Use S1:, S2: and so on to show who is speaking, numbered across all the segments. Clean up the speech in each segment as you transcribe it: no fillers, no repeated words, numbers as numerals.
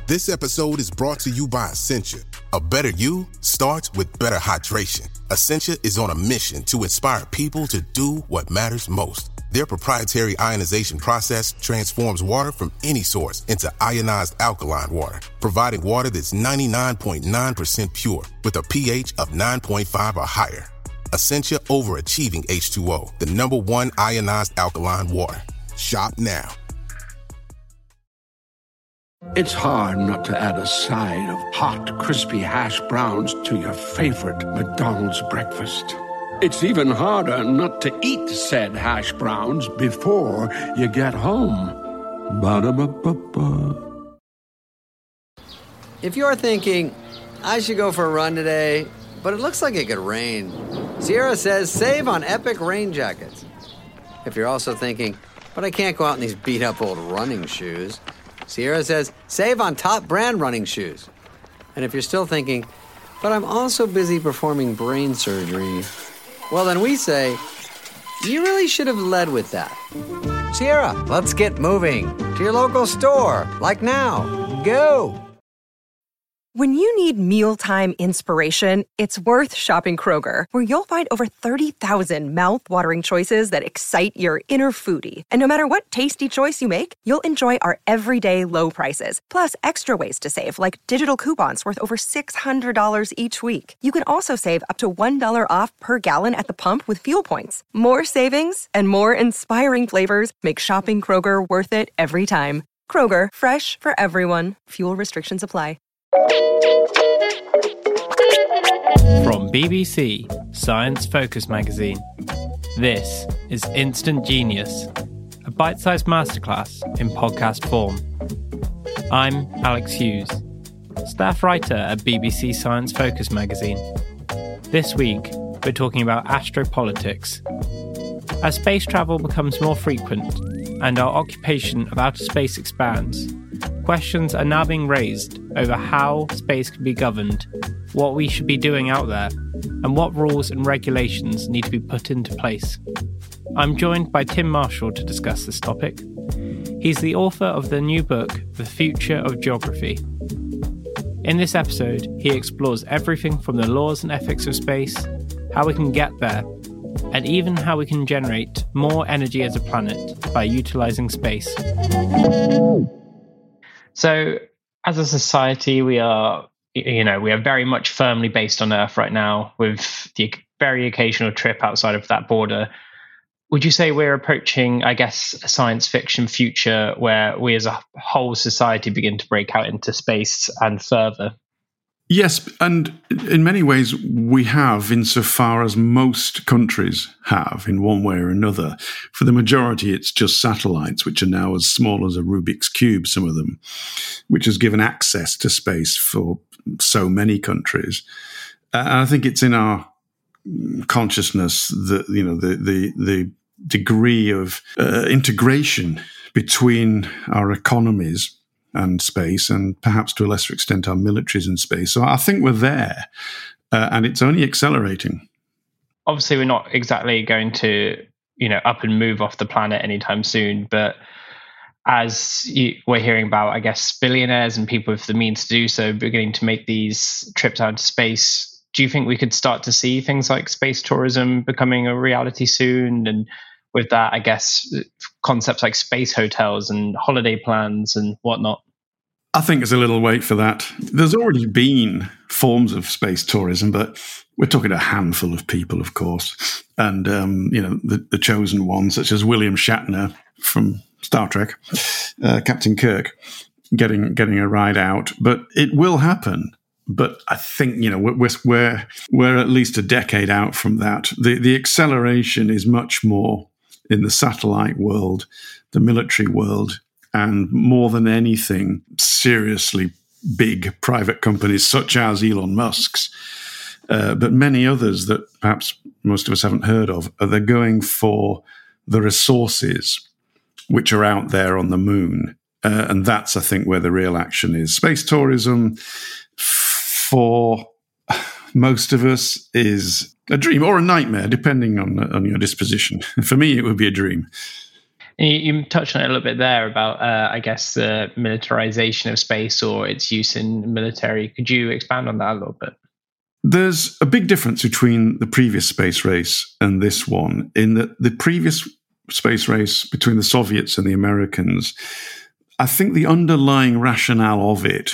S1: This episode is brought to you by Essentia. A better you starts with better hydration. Essentia is on a mission to inspire people to do what matters most. Their proprietary ionization process transforms water from any source into ionized alkaline water, providing water that's 99.9% pure with a pH of 9.5 or higher. Essentia Overachieving H2O, the #1 ionized alkaline water. Shop now.
S2: It's hard not to add a side of hot, crispy hash browns to your favorite McDonald's breakfast. It's even harder not to eat said hash browns before you get home. Ba-da-ba-ba-ba.
S3: If you're thinking, I should go for a run today, but it looks like it could rain, Sierra says save on Epic rain jackets. If you're also thinking, but I can't go out in these beat-up old running shoes, Sierra says save on top brand running shoes. And if you're still thinking, but I'm also busy performing brain surgery, well then we say, you really should have led with that. Sierra, let's get moving to your local store, like now. Go!
S4: When you need mealtime inspiration, it's worth shopping Kroger, where you'll find over 30,000 mouth-watering choices that excite your inner foodie. And no matter what tasty choice you make, you'll enjoy our everyday low prices, plus extra ways to save, like digital coupons worth over $600 each week. You can also save up to $1 off per gallon at the pump with fuel points. More savings and more inspiring flavors make shopping Kroger worth it every time. Kroger, fresh for everyone. Fuel restrictions apply.
S5: From BBC Science Focus magazine, this is Instant Genius, a bite-sized masterclass in podcast form. I'm Alex Hughes, staff writer at BBC Science Focus magazine. This week, we're talking about astropolitics. As space travel becomes more frequent and our occupation of outer space expands, questions are now being raised over how space can be governed, what we should be doing out there, and what rules and regulations need to be put into place. I'm joined by Tim Marshall to discuss this topic. He's the author of the new book, The Future of Geography. In this episode, he explores everything from the laws and ethics of space, how we can get there, and even how we can generate more energy as a planet by utilising space. So, as a society, we are very much firmly based on Earth right now, with the very occasional trip outside of that border. Would you say we're approaching, I guess, a science fiction future where we as a whole society begin to break out into space and further?
S6: Yes, and in many ways we have, insofar as most countries have, in one way or another. For the majority, it's just satellites, which are now as small as a Rubik's Cube, some of them, which has given access to space for so many countries. And I think it's in our consciousness that, the degree of integration between our economies and space, and perhaps to a lesser extent our militaries in space. So I think we're there, and it's only accelerating.
S5: Obviously, we're not exactly going to, up and move off the planet anytime soon, but as we're hearing about, I guess, billionaires and people with the means to do so beginning to make these trips out into space, do you think we could start to see things like space tourism becoming a reality soon? And with that, I guess, concepts like space hotels and holiday plans and whatnot?
S6: I think there's a little wait for that. There's already been forms of space tourism, but we're talking a handful of people, of course. And, the chosen ones, such as William Shatner from Star Trek, Captain Kirk, getting a ride out. But it will happen. But I think, we're at least a decade out from that. The acceleration is much more in the satellite world, the military world, and more than anything, seriously big private companies such as Elon Musk's, but many others that perhaps most of us haven't heard of. They're going for the resources which are out there on the moon. And that's, I think, where the real action is. Space tourism, for most of us, is a dream or a nightmare, depending on your disposition. For me, it would be a dream.
S5: You touched on it a little bit there about, I guess, the militarization of space or its use in military. Could you expand on that a little bit?
S6: There's a big difference between the previous space race and this one, in that the previous space race between the Soviets and the Americans, I think the underlying rationale of it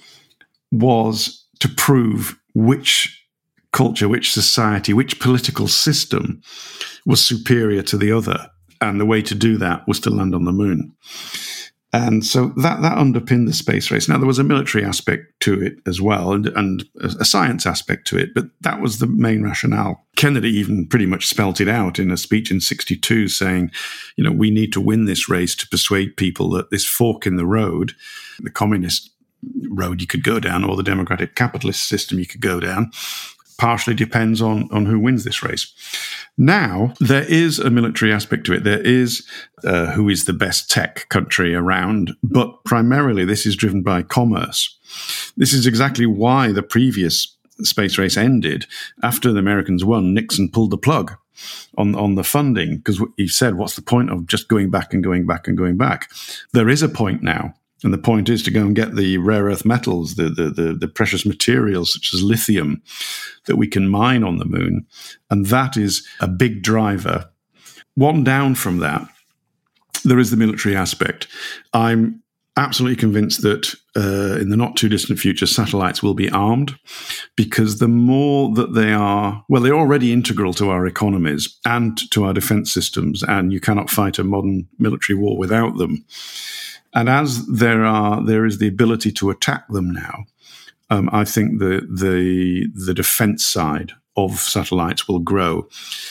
S6: was to prove which culture, which society, which political system was superior to the other. And the way to do that was to land on the moon. And so that underpinned the space race. Now, there was a military aspect to it as well, and a science aspect to it, but that was the main rationale. Kennedy even pretty much spelt it out in a speech in 1962 saying, we need to win this race to persuade people that this fork in the road, the communist road you could go down or the democratic capitalist system you could go down, partially depends on who wins this race. Now, there is a military aspect to it. There is who is the best tech country around, but primarily this is driven by commerce. This is exactly why the previous space race ended. After the Americans won, Nixon pulled the plug on the funding because he said, what's the point of just going back and going back and going back? There is a point now. And the point is to go and get the rare earth metals, the precious materials such as lithium that we can mine on the moon. And that is a big driver. One down from that, there is the military aspect. I'm absolutely convinced that in the not too distant future, satellites will be armed, because the more that they are, well, they're already integral to our economies and to our defense systems, and you cannot fight a modern military war without them. And as there is the ability to attack them now, I think the defense side of satellites will grow.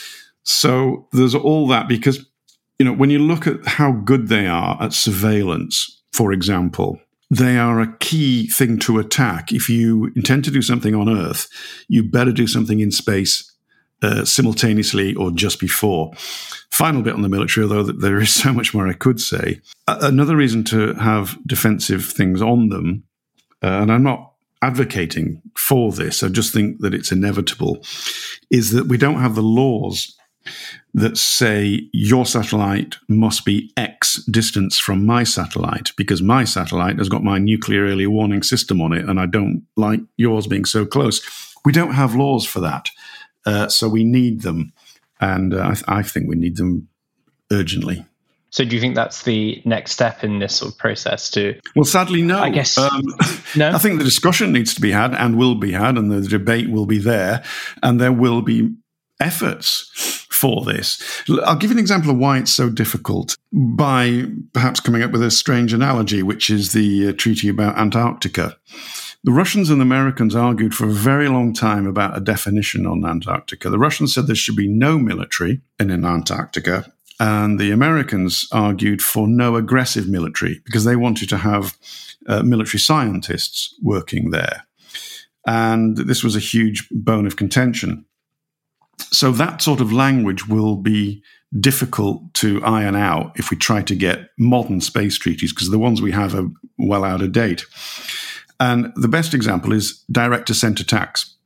S6: So there's all that, because when you look at how good they are at surveillance, for example, they are a key thing to attack. If you intend to do something on Earth, you better do something in space simultaneously or just before. Final bit on the military, although there is so much more I could say. Another reason to have defensive things on them, and I'm not advocating for this, I just think that it's inevitable, is that we don't have the laws that say your satellite must be X distance from my satellite, because my satellite has got my nuclear early warning system on it and I don't like yours being so close. We don't have laws for that. So we need them, and I think we need them urgently.
S5: So do you think that's the next step in this sort of process to...
S6: Well, sadly, no.
S5: I guess no?
S6: I think the discussion needs to be had and will be had, and the debate will be there, and there will be efforts for this. I'll give you an example of why it's so difficult by perhaps coming up with a strange analogy, which is the treaty about Antarctica. The Russians and the Americans argued for a very long time about a definition on Antarctica. The Russians said there should be no military in Antarctica, and the Americans argued for no aggressive military because they wanted to have military scientists working there. And this was a huge bone of contention. So that sort of language will be difficult to iron out if we try to get modern space treaties, because the ones we have are well out of date. And the best example is direct-to-cent attacks.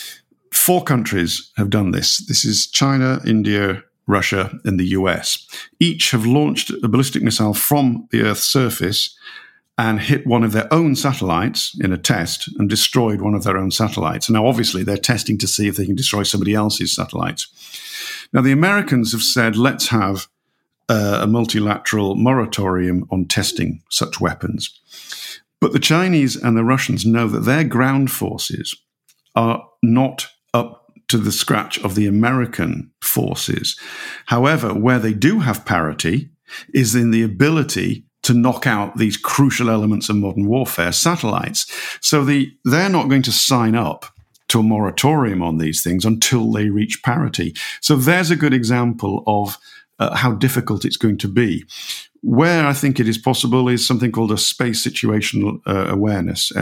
S6: 4 countries have done this. This is China, India, Russia, and the US. Each have launched a ballistic missile from the Earth's surface and hit one of their own satellites in a test and destroyed one of their own satellites. Now, obviously, they're testing to see if they can destroy somebody else's satellites. Now, the Americans have said, let's have a multilateral moratorium on testing such weapons. But the Chinese and the Russians know that their ground forces are not up to the scratch of the American forces. However, where they do have parity is in the ability to knock out these crucial elements of modern warfare, satellites. So they're not going to sign up to a moratorium on these things until they reach parity. So there's a good example of how difficult it's going to be. Where I think it is possible is something called a space situational awareness,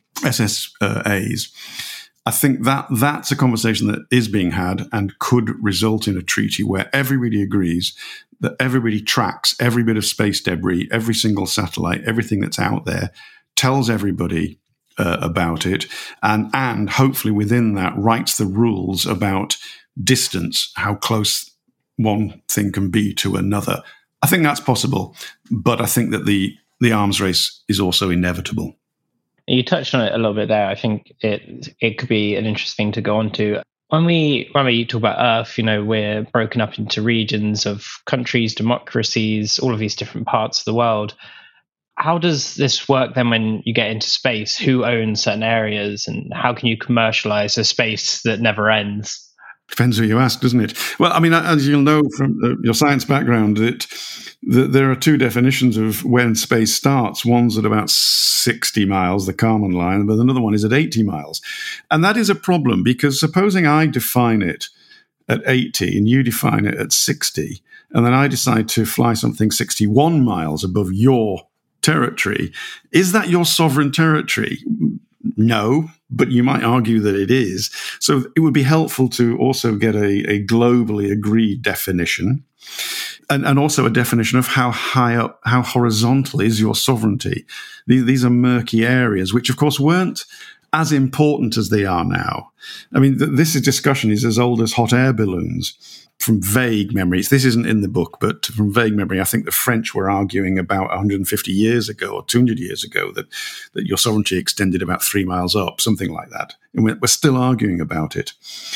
S6: SSAs. I think that's a conversation that is being had and could result in a treaty where everybody agrees that everybody tracks every bit of space debris, every single satellite, everything that's out there, tells everybody about it, and hopefully within that writes the rules about distance, how close one thing can be to another. I think that's possible, but I think that the arms race is also inevitable.
S5: You touched on it a little bit there. I think it could be an interesting to go on to. When we talk about Earth, we're broken up into regions of countries, democracies, all of these different parts of the world. How does this work then when you get into space? Who owns certain areas, and how can you commercialize a space that never ends?
S6: Depends who you ask, doesn't it? Well, I mean, as you'll know from your science background, that there are two definitions of when space starts. One's at about 60 miles, the Kármán line, but another one is at 80 miles. And that is a problem, because supposing I define it at 80 and you define it at 60, and then I decide to fly something 61 miles above your territory, is that your sovereign territory? No, but you might argue that it is. So it would be helpful to also get a globally agreed definition, and also a definition of how high up, how horizontal is your sovereignty. These are murky areas, which of course weren't as important as they are now. I mean, this discussion is as old as hot air balloons. From vague memories, this isn't in the book, but from vague memory, I think the French were arguing about 150 years ago or 200 years ago that your sovereignty extended about 3 miles up, something like that. And we're still arguing about it.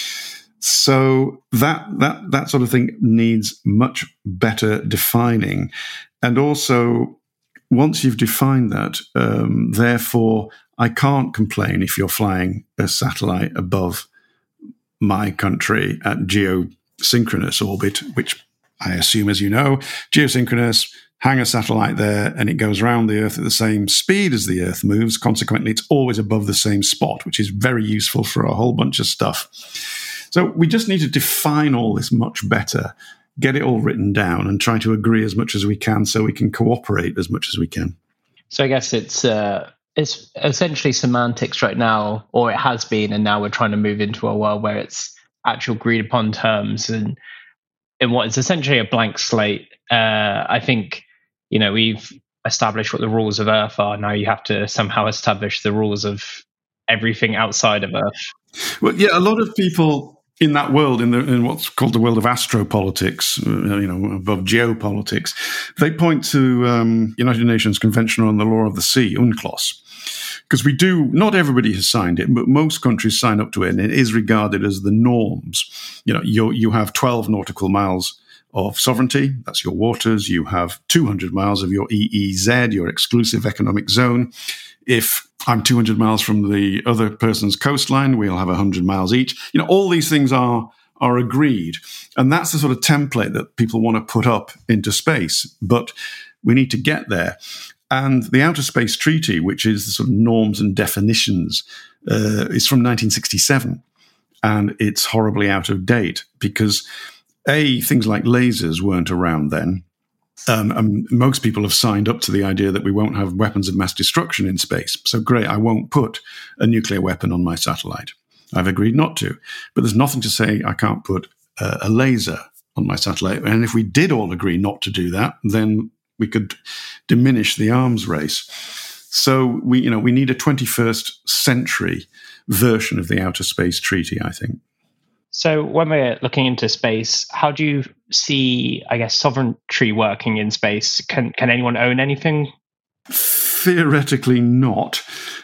S6: So that sort of thing needs much better defining. And also, once you've defined that, therefore, I can't complain if you're flying a satellite above my country at geosynchronous orbit, which I assume, as you know, geosynchronous, hang a satellite there and it goes around the Earth at the same speed as the Earth moves. Consequently, it's always above the same spot, which is very useful for a whole bunch of stuff. So we just need to define all this much better, get it all written down, and try to agree as much as we can so we can cooperate as much as we can.
S5: So I guess it's essentially semantics right now, or it has been, and now we're trying to move into a world where it's actual agreed upon terms and in what is essentially a blank slate. I think, we've established what the rules of Earth are. Now you have to somehow establish the rules of everything outside of Earth.
S6: Well, yeah, a lot of people in that world, in what's called the world of astropolitics, above geopolitics, they point to United Nations Convention on the Law of the Sea, UNCLOS. Because not everybody has signed it, but most countries sign up to it, and it is regarded as the norms. You have 12 nautical miles of sovereignty, that's your waters. You have 200 miles of your EEZ, your exclusive economic zone. If I'm 200 miles from the other person's coastline, we'll have 100 miles each. All these things are agreed. And that's the sort of template that people want to put up into space. But we need to get there. And the Outer Space Treaty, which is the sort of norms and definitions, is from 1967. And it's horribly out of date because, things like lasers weren't around then. And most people have signed up to the idea that we won't have weapons of mass destruction in space. So great, I won't put a nuclear weapon on my satellite. I've agreed not to. But there's nothing to say I can't put a laser on my satellite. And if we did all agree not to do that, then we could diminish the arms race. So we need a 21st century version of the Outer Space Treaty, I think.
S5: So when we're looking into space, how do you see, I guess, sovereignty working in space? Can anyone own anything?
S6: Theoretically not.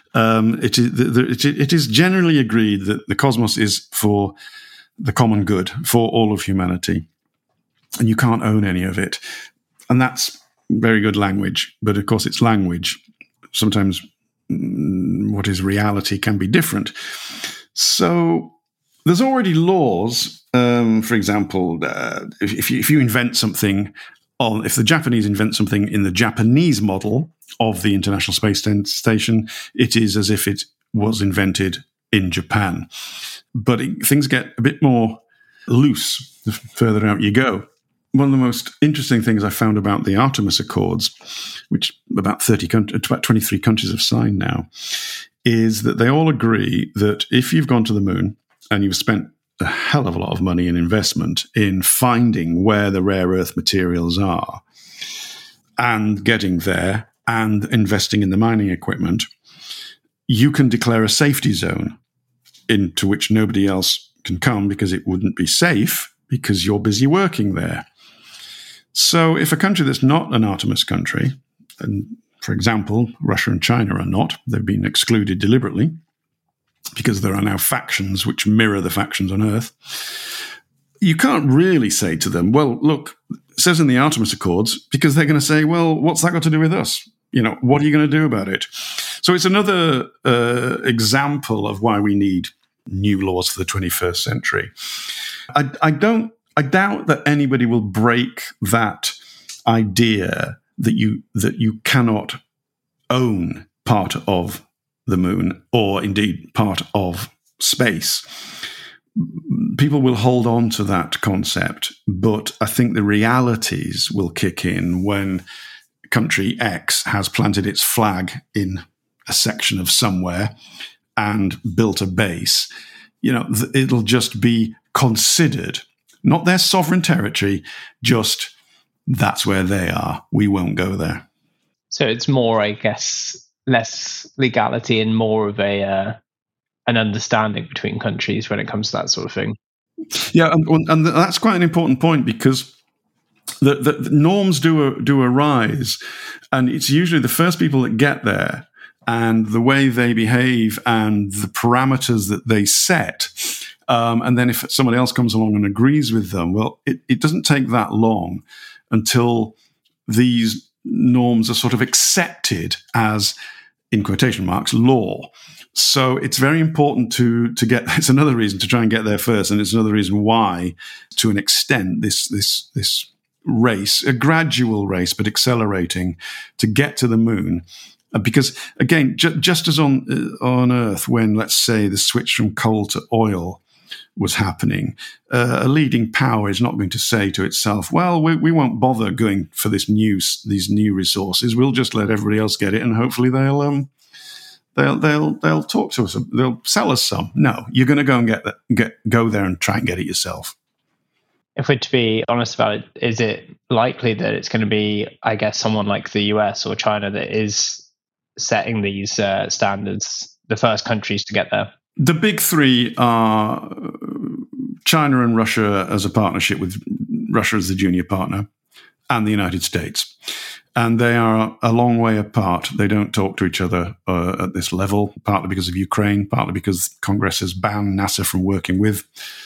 S6: It is generally agreed that the cosmos is for the common good, for all of humanity, and you can't own any of it. And that's very good language, but of course it's language. Sometimes what is reality can be different. So there's already laws. For example, if you invent something, if the Japanese invent something in the Japanese model of the International Space Station, it is as if it was invented in Japan. But things get a bit more loose the further out you go. One of the most interesting things I found about the Artemis Accords, which about 23 countries have signed now, is that they all agree that if you've gone to the moon and you've spent a hell of a lot of money and investment in finding where the rare earth materials are and getting there and investing in the mining equipment, you can declare a safety zone into which nobody else can come because it wouldn't be safe because you're busy working there. So if a country that's not an Artemis country, and for example, Russia and China are not, they've been excluded deliberately because there are now factions which mirror the factions on Earth, you can't really say to them, well, look, it says in the Artemis Accords, because they're going to say, well, what's that got to do with us? What are you going to do about it? So it's another example of why we need new laws for the 21st century. I doubt that anybody will break that idea that you cannot own part of the moon or indeed part of space. People will hold on to that concept, but I think the realities will kick in when country X has planted its flag in a section of somewhere and built a base. It'll just be considered, not their sovereign territory, just that's where they are. We won't go there.
S5: So it's more, I guess, less legality and more of an understanding between countries when it comes to that sort of thing.
S6: Yeah, and that's quite an important point, because the norms do arise, and it's usually the first people that get there and the way they behave and the parameters that they set. And then if somebody else comes along and agrees with them, well, it doesn't take that long until these norms are sort of accepted as, in quotation marks, law. So it's very important to get. It's another reason to try and get there first, and it's another reason why, to an extent, this race, a gradual race but accelerating, to get to the moon. Because again, just as on Earth, when, let's say, the switch from coal to oil was happening, a leading power is not going to say to itself, well, we won't bother going for these new resources. We'll just let everybody else get it, and hopefully they'll talk to us. They'll sell us some. No, you're going to go and go there and try and get it yourself.
S5: If we're to be honest about it, is it likely that it's going to be, I guess, someone like the US or China that is setting these standards, the first countries to get there?
S6: The big three are China and Russia as a partnership, with Russia as the junior partner, and the United States. And they are a long way apart. They don't talk to each other at this level, partly because of Ukraine, partly because Congress has banned NASA from working with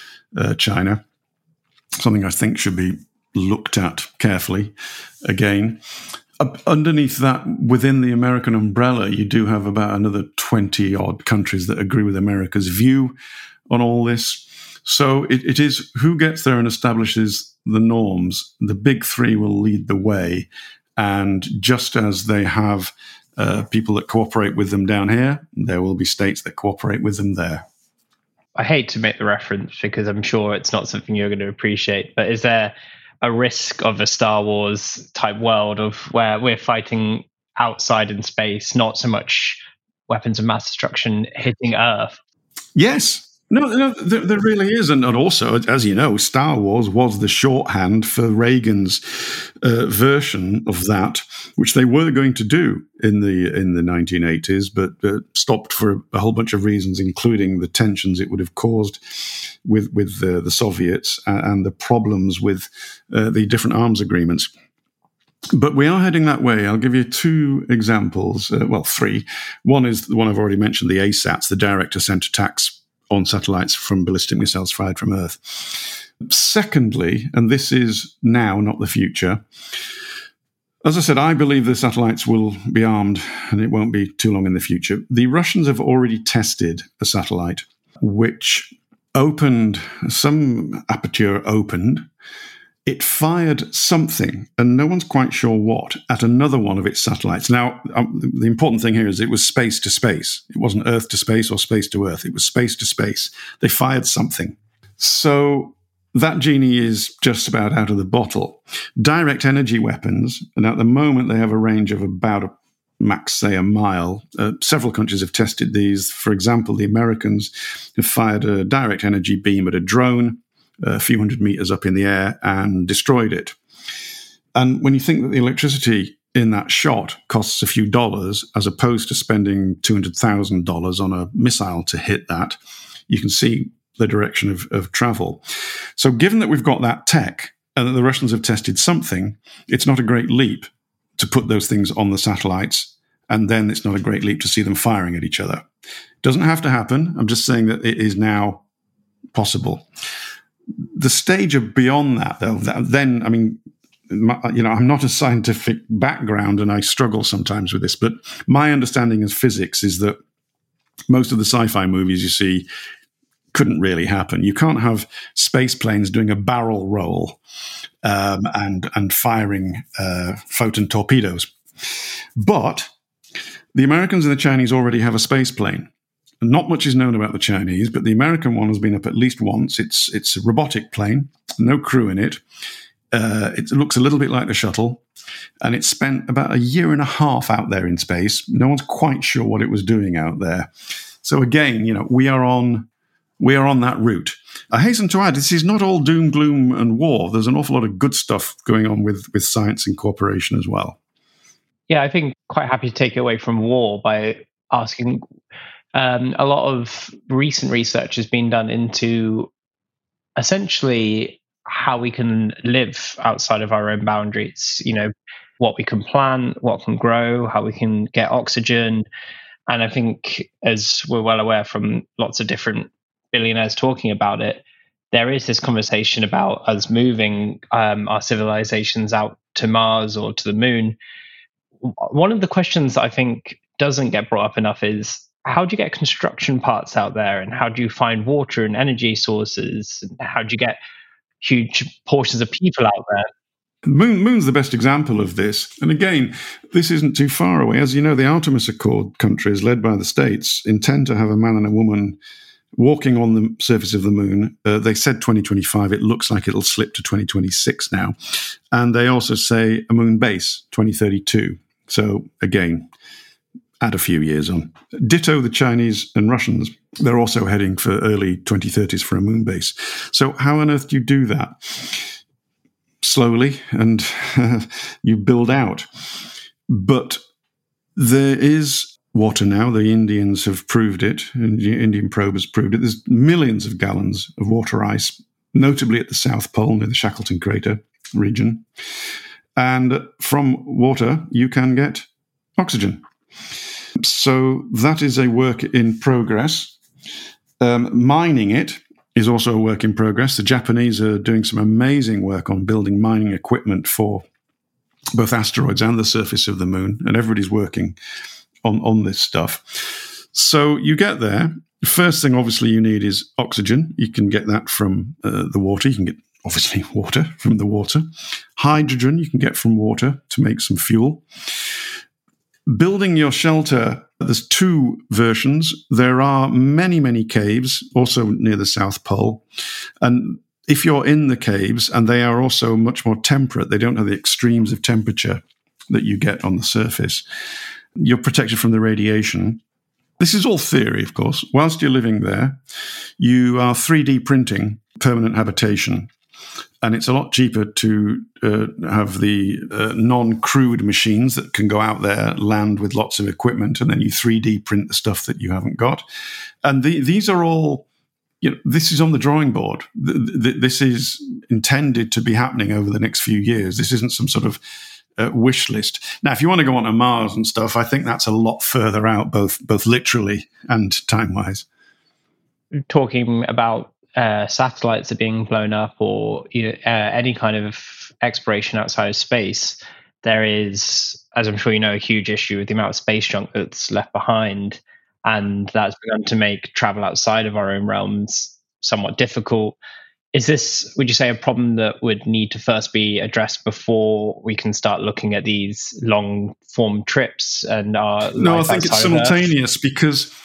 S6: China, something I think should be looked at carefully again. Underneath that, within the American umbrella, you do have about another 20-odd countries that agree with America's view on all this. So it is who gets there and establishes the norms. The big three will lead the way. And just as they have people that cooperate with them down here, there will be states that cooperate with them there.
S5: I hate to make the reference because I'm sure it's not something you're going to appreciate, but is there a risk of a Star Wars type world of where we're fighting outside in space, not so much weapons of mass destruction hitting Earth?
S6: Yes. No, there really is. And also, as you know, Star Wars was the shorthand for Reagan's version of that, which they were going to do in the 1980s, but stopped for a whole bunch of reasons, including the tensions it would have caused with the Soviets and the problems with the different arms agreements. But we are heading that way. I'll give you two examples, three. One is the one I've already mentioned, the ASATs, the direct-to-center attacks on satellites from ballistic missiles fired from Earth. Secondly, and this is now, not the future, as I said, I believe the satellites will be armed and it won't be too long in the future. The Russians have already tested a satellite which opened, some aperture opened. It fired something, and no one's quite sure what, at another one of its satellites. Now, the important thing here is it was space to space. It wasn't Earth to space or space to Earth. It was space to space. They fired something. So that genie is just about out of the bottle. Direct energy weapons, and at the moment they have a range of about max, say, a mile. Several countries have tested these. For example, the Americans have fired a direct energy beam at a drone a few hundred meters up in the air and destroyed it. And when you think that the electricity in that shot costs a few dollars, as opposed to spending $200,000 on a missile to hit that, you can see the direction of travel. So given that we've got that tech, and that the Russians have tested something, it's not a great leap to put those things on the satellites, and then it's not a great leap to see them firing at each other. Doesn't have to happen. I'm just saying that it is now possible. The stage of beyond that, though, then, I mean, I'm not a scientific background and I struggle sometimes with this, but my understanding of physics is that most of the sci-fi movies you see couldn't really happen. You can't have space planes doing a barrel roll and firing photon torpedoes. But the Americans and the Chinese already have a space plane. Not much is known about the Chinese, but the American one has been up at least once. It's a robotic plane, no crew in it. It looks a little bit like the shuttle, and it spent about a year and a half out there in space. No one's quite sure what it was doing out there. So again, we are on that route. I hasten to add, this is not all doom, gloom, and war. There's an awful lot of good stuff going on with science and cooperation as well.
S5: Yeah, I think quite happy to take it away from war by asking. A lot of recent research has been done into essentially how we can live outside of our own boundaries, what we can plant, what can grow, how we can get oxygen. And I think, as we're well aware from lots of different billionaires talking about it, there is this conversation about us moving our civilizations out to Mars or to the moon. One of the questions that I think doesn't get brought up enough is, how do you get construction parts out there? And how do you find water and energy sources? And how do you get huge portions of people out there?
S6: Moon's the best example of this. And again, this isn't too far away. As you know, the Artemis Accord countries, led by the States, intend to have a man and a woman walking on the surface of the moon. They said 2025. It looks like it'll slip to 2026 now. And they also say a moon base, 2032. So again, add a few years on. Ditto the Chinese and Russians. They're also heading for early 2030s for a moon base. So how on earth do you do that? Slowly, and you build out. But there is water now. The Indians have proved it. And the Indian probe has proved it. There's millions of gallons of water ice, notably at the South Pole near the Shackleton Crater region. And from water, you can get oxygen. So that is a work in progress. Mining it is also a work in progress. The Japanese are doing some amazing work on building mining equipment for both asteroids and the surface of the moon, and everybody's working on this stuff. So you get there. The first thing, obviously, you need is oxygen. You can get that from the water. You can get, obviously, water from the water. Hydrogen you can get from water to make some fuel. Building your shelter, there's two versions. There are many, many caves, also near the South Pole. And if you're in the caves, and they are also much more temperate, they don't have the extremes of temperature that you get on the surface, you're protected from the radiation. This is all theory, of course. Whilst you're living there, you are 3D printing permanent habitation. And it's a lot cheaper to have the non-crewed machines that can go out there, land with lots of equipment, and then you 3D print the stuff that you haven't got. And these are all, this is on the drawing board. This is intended to be happening over the next few years. This isn't some sort of wish list. Now, if you want to go on to Mars and stuff, I think that's a lot further out, both literally and time-wise.
S5: Talking about satellites are being blown up, or any kind of exploration outside of space, there is, as I'm sure you know, a huge issue with the amount of space junk that's left behind, and that's begun to make travel outside of our own realms somewhat difficult. Is this, would you say, a problem that would need to first be addressed before we can start looking at these long form trips and our
S6: No, I think it's simultaneous because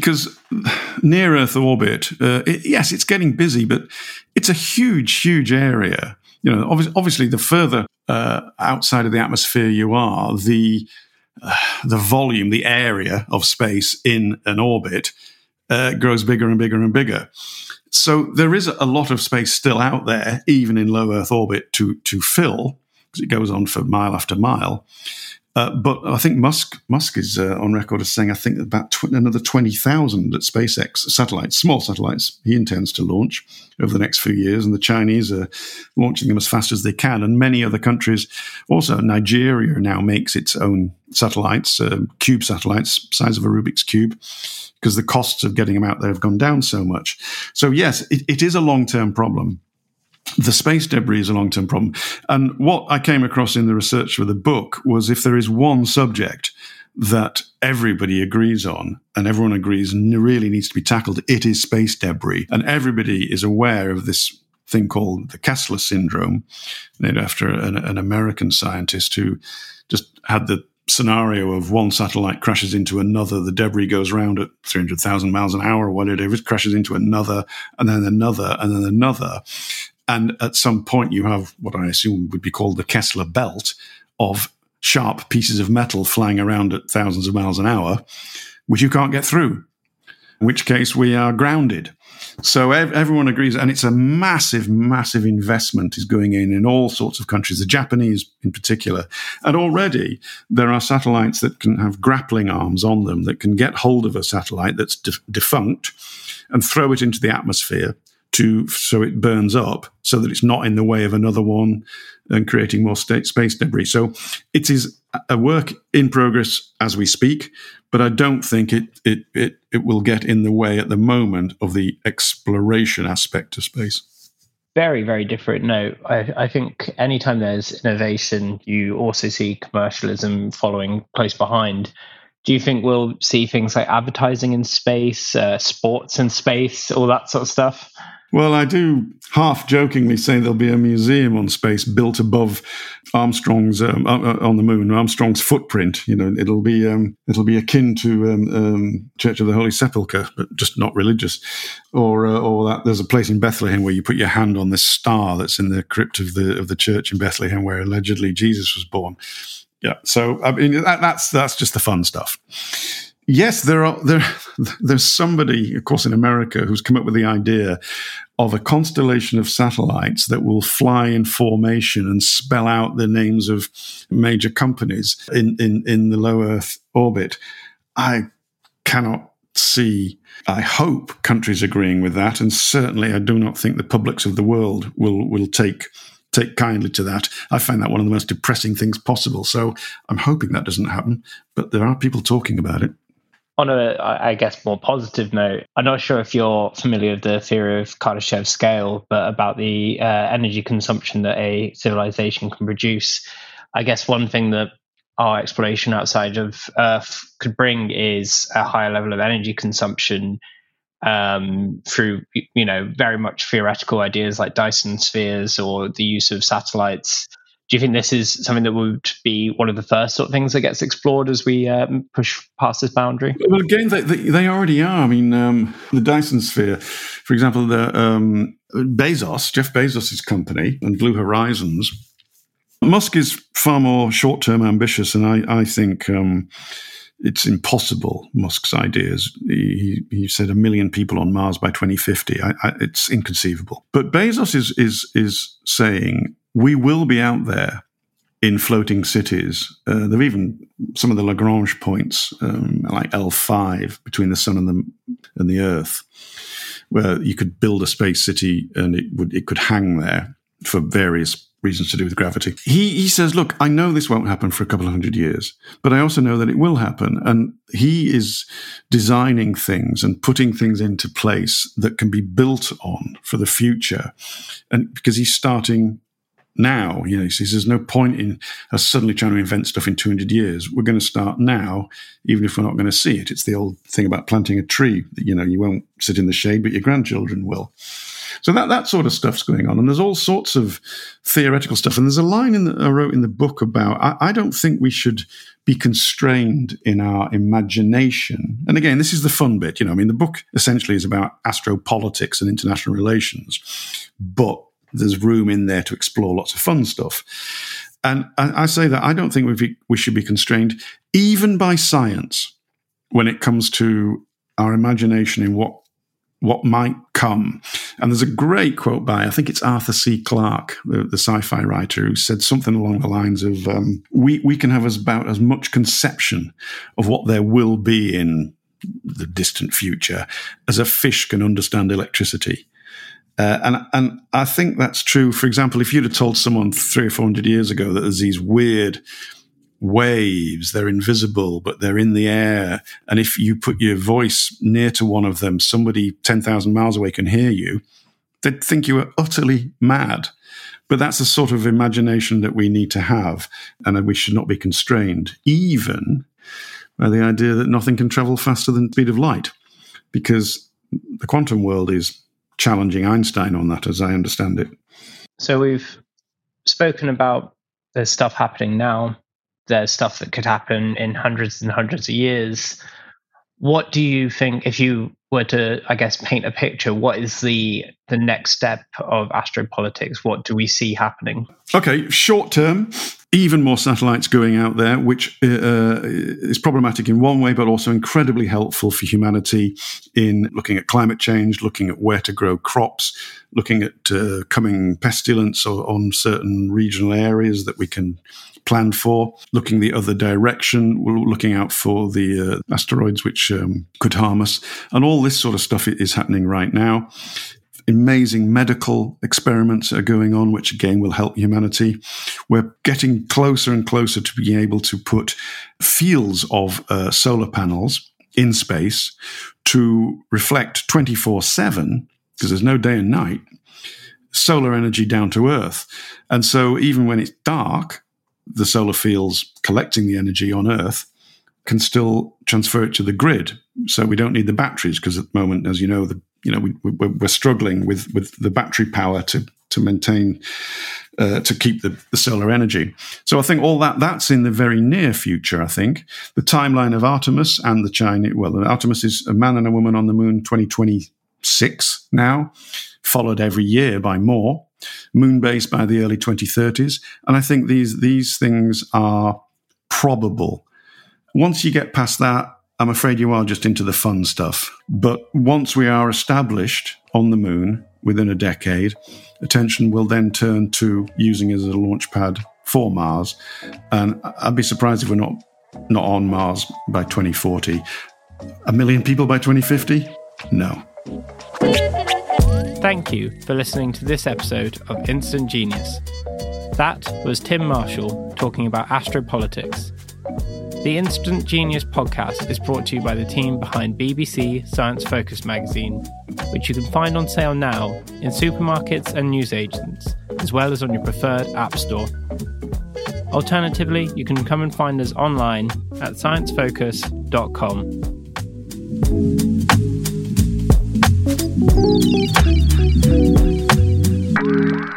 S6: near Earth orbit, yes, it's getting busy, but it's a huge area. Obviously, the further outside of the atmosphere you are, the volume, the area of space in an orbit grows bigger and bigger and bigger. So there is a lot of space still out there, even in low Earth orbit, to fill, because it goes on for mile after mile. But I think Musk is on record as saying, I think about another 20,000 at SpaceX satellites, small satellites, he intends to launch over the next few years. And the Chinese are launching them as fast as they can. And many other countries, also Nigeria now makes its own satellites, cube satellites, size of a Rubik's Cube, because the costs of getting them out there have gone down so much. So yes, it is a long-term problem. The space debris is a long-term problem. And what I came across in the research for the book was, if there is one subject that everybody agrees on and everyone agrees really needs to be tackled, it is space debris. And everybody is aware of this thing called the Kessler syndrome, named after an American scientist who just had the scenario of one satellite crashes into another, the debris goes around at 300,000 miles an hour or whatever, it crashes into another, and then another, and then another. And at some point, you have what I assume would be called the Kessler belt of sharp pieces of metal flying around at thousands of miles an hour, which you can't get through, in which case we are grounded. So everyone agrees, and it's a massive, massive investment is going in all sorts of countries, the Japanese in particular. And already there are satellites that can have grappling arms on them that can get hold of a satellite that's defunct and throw it into the atmosphere so it burns up, so that it's not in the way of another one and creating more space debris. So it is a work in progress as we speak, but I don't think it will get in the way at the moment of the exploration aspect of space.
S5: Very, very different note. I think anytime there's innovation, you also see commercialism following close behind. Do you think we'll see things like advertising in space, sports in space, all that sort of stuff?
S6: Well, I do half jokingly say there'll be a museum on space built above Armstrong's on the moon, Armstrong's footprint. You know, it'll be akin to Church of the Holy Sepulchre, but just not religious. Or that there's a place in Bethlehem where you put your hand on this star that's in the crypt of the church in Bethlehem where allegedly Jesus was born. Yeah, so I mean that's just the fun stuff. Yes, there's somebody, of course, in America who's come up with the idea of a constellation of satellites that will fly in formation and spell out the names of major companies in the low Earth orbit. I cannot see, I hope, countries agreeing with that, and certainly I do not think the publics of the world will take kindly to that. I find that one of the most depressing things possible. So I'm hoping that doesn't happen, but there are people talking about it.
S5: On a, I guess, more positive note, I'm not sure if you're familiar with the theory of Kardashev scale, but about the energy consumption that a civilization can produce. I guess one thing that our exploration outside of Earth could bring is a higher level of energy consumption through, very much theoretical ideas like Dyson spheres or the use of satellites. Do you think this is something that would be one of the first sort of things that gets explored as we push past this boundary?
S6: Well, again, they already are. I mean, the Dyson sphere, for example, Jeff Bezos' company and Blue Horizons. Musk is far more short-term ambitious, and I think it's impossible, Musk's ideas. He said 1 million people on Mars by 2050. It's inconceivable. But Bezos is saying we will be out there in floating cities. There are even some of the Lagrange points, like L5, between the sun and the Earth, where you could build a space city and it could hang there for various reasons to do with gravity. He says, look, I know this won't happen for a couple of 100 years, but I also know that it will happen. And he is designing things and putting things into place that can be built on for the future. And because he's starting now, he says there's no point in us suddenly trying to invent stuff in 200 years. We're going to start now, even if we're not going to see it. It's the old thing about planting a tree. You won't sit in the shade, but your grandchildren will. So that sort of stuff's going on. And there's all sorts of theoretical stuff. And there's a line I wrote in the book about, I don't think we should be constrained in our imagination. And again, this is the fun bit. The book essentially is about astropolitics and international relations. But there's room in there to explore lots of fun stuff. And I say that I don't think we should be constrained even by science when it comes to our imagination in what might come. And there's a great quote by, I think it's Arthur C. Clarke, the sci-fi writer, who said something along the lines of, we can have about as much conception of what there will be in the distant future as a fish can understand electricity. And I think that's true. For example, if you'd have told someone 300 or 400 years ago that there's these weird waves, they're invisible, but they're in the air, and if you put your voice near to one of them, somebody 10,000 miles away can hear you, they'd think you were utterly mad. But that's the sort of imagination that we need to have, and we should not be constrained, even by the idea that nothing can travel faster than the speed of light, because the quantum world is challenging Einstein on that, as I understand it.
S5: So we've spoken about there's stuff happening now. There's stuff that could happen in hundreds and hundreds of years. What do you think, if you were to, I guess, paint a picture, what is the next step of astropolitics? What do we see happening?
S6: Okay, short term, even more satellites going out there, which is problematic in one way, but also incredibly helpful for humanity in looking at climate change, looking at where to grow crops, looking at coming pestilence on certain regional areas that we can plan for, looking the other direction, looking out for the asteroids which could harm us. And all this sort of stuff is happening right now. Amazing medical experiments are going on, which again will help humanity. We're getting closer and closer to being able to put fields of solar panels in space to reflect 24/7, because there's no day and night, solar energy down to Earth. And so even when it's dark, the solar fields collecting the energy on Earth can still transfer it to the grid. So we don't need the batteries, because at the moment, as you know, we're struggling with the battery power to maintain, to keep the solar energy. So I think all that's in the very near future, I think. The timeline of Artemis and the Chinese, Artemis is a man and a woman on the moon 2026 now, followed every year by more. Moonbase by the early 2030s. And I think these things are probable. Once you get past that, I'm afraid you are just into the fun stuff. But once we are established on the moon within a decade, attention will then turn to using it as a launch pad for Mars. And I'd be surprised if we're not on Mars by 2040. 1 million people by 2050? No.
S5: Thank you for listening to this episode of Instant Genius. That was Tim Marshall talking about astropolitics. The Instant Genius podcast is brought to you by the team behind BBC Science Focus magazine, which you can find on sale now in supermarkets and newsagents, as well as on your preferred app store. Alternatively, you can come and find us online at sciencefocus.com.